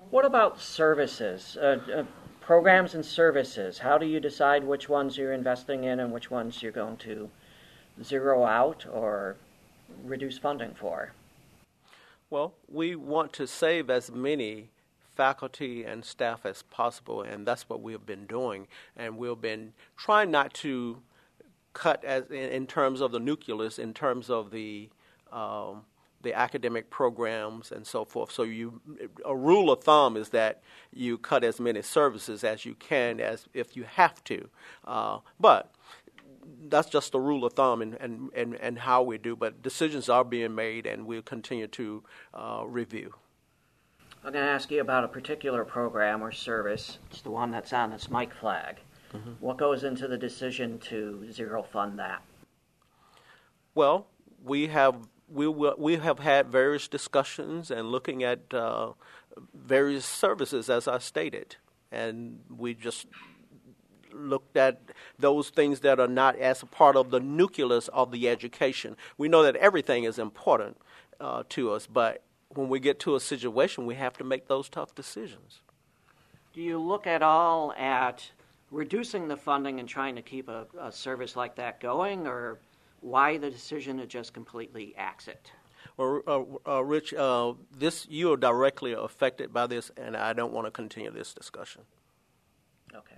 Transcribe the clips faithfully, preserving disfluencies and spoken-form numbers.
What about services, uh, uh, programs and services? How do you decide which ones you're investing in and which ones you're going to zero out or reduce funding for? Well, we want to save as many faculty and staff as possible, and that's what we have been doing. And we've been trying not to cut as in, in terms of the nucleus, in terms of the um, the academic programs and so forth. So you, a rule of thumb is that you cut as many services as you can, as if you have to. Uh, but that's just a rule of thumb and, and, and, and how we do. But decisions are being made, and we'll continue to uh, review. I'm going to ask you about a particular program or service. It's the one that's on this Mike flag. Mm-hmm. What goes into the decision to zero fund that? Well, we have we will, we have had various discussions and looking at uh, various services, as I stated, and we just looked at those things that are not as a part of the nucleus of the education. We know that everything is important uh, to us, but when we get to a situation, we have to make those tough decisions. Do you look at all at reducing the funding and trying to keep a, a service like that going, or why the decision to just completely axe it? Well, uh, uh, Rich, uh, this you are directly affected by this, and I don't want to continue this discussion. Okay.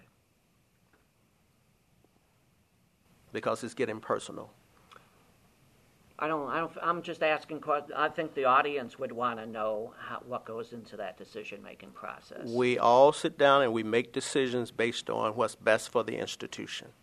Because it's getting personal. I don't. I don't. I'm just asking. I think the audience would want to know how, what goes into that decision-making process. We all sit down and we make decisions based on what's best for the institution.